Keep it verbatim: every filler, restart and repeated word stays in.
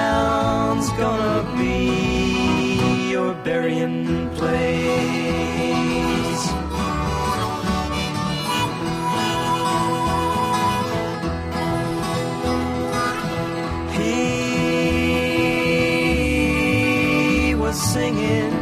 town's gonna be your burying place. He was singing